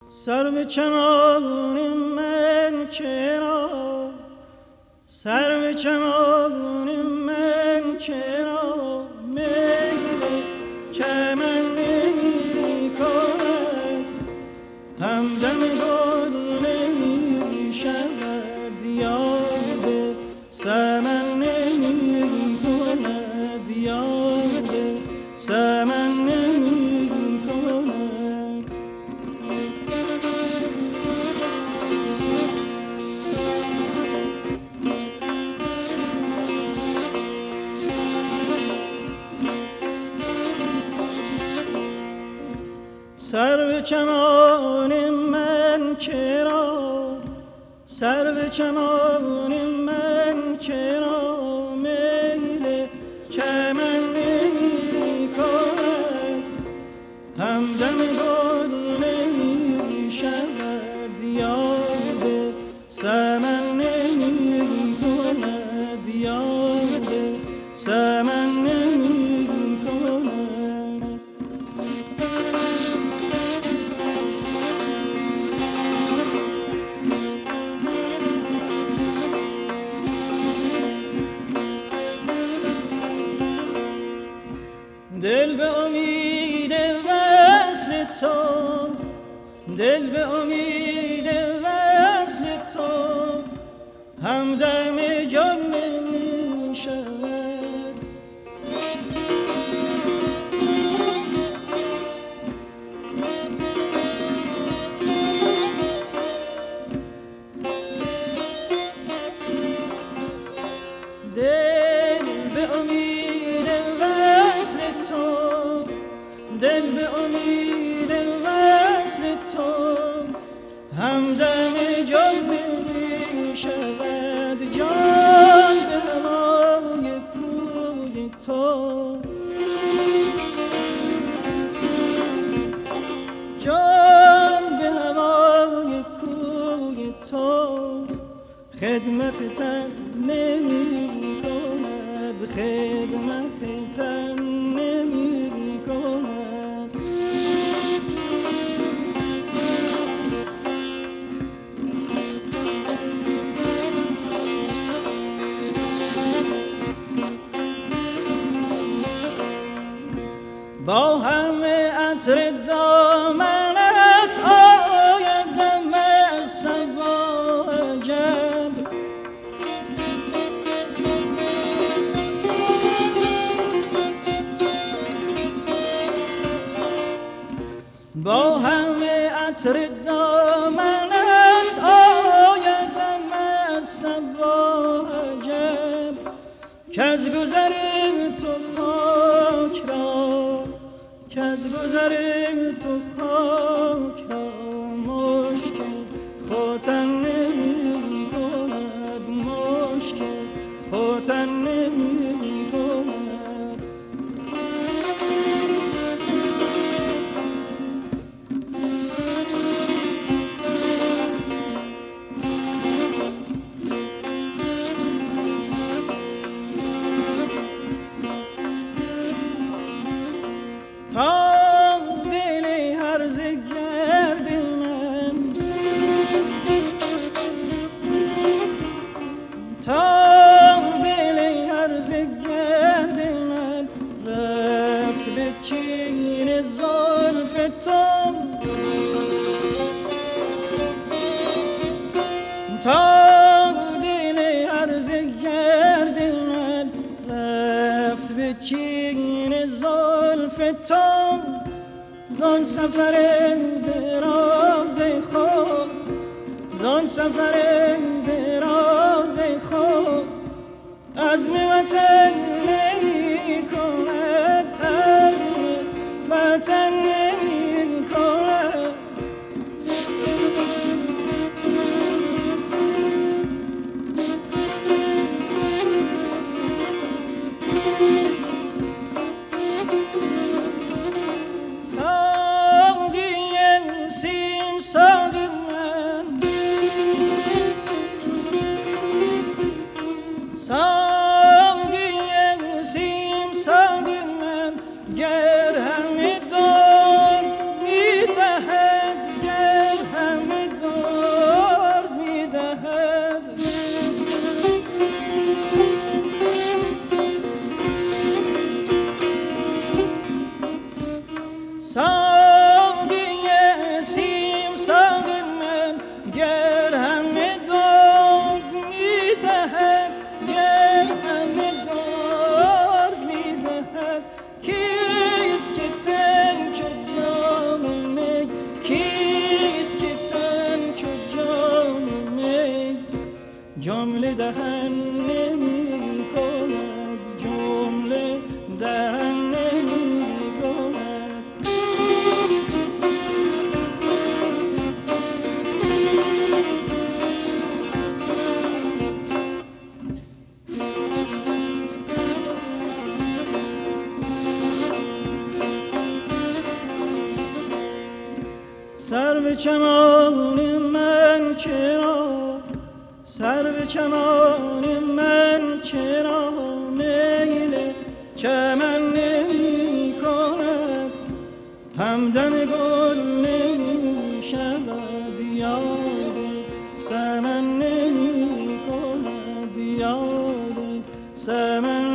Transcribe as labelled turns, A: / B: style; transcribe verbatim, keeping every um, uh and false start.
A: سر به چمان من چرا، سر به چمان من چرا میل چمن نمی کند، همدم گل نمی شود، یاد سمن نمی کند، یاد سمن نمی کند. سر به چمان من چرا، سر به چمان من چرا میل چمن نمی کند، همدم گل نمی شود، یاد سمن نمی کند، یاد سمن نمی کند. دل به امید وصل تو، دل به امید وصل تو همدم جان نمی شود. دل به امید وصل تو، دل به امید وصل تو همدم جان نمی شود، جان به هوای کوی تو، جان به هوای کوی تو خدمت تن نمی کند، خدمت تن نمی کند. با همه عطر دامنت آیدم از صبا عجب، با همه عطر دامنت آیدم از صبا عجب، که از گذر تو خاک را، که از گذر تو خاک را مشکل خوتن نمی کند، مشکل خوتن نمی کند. تا دل هرزه گرد من، تا دل هرزه گرد من رفت به چین زلف تو، تا دل هرزه گرد من رفت به چین زلف تو، زان سفر دراز خود، زان سفر دراز خود عزم وطن نمی کند، عزم وطن نمی کند. ساقی سیم ساق من گر همه داد میدهد، گر دهن نمی کند، جمله دهن نمی کند. سرو چمان من چرا، سرو چمان من چرا میل چمن نمی کند، همدم گل نمی شود، یاد سمن نمی کند، یاد سمن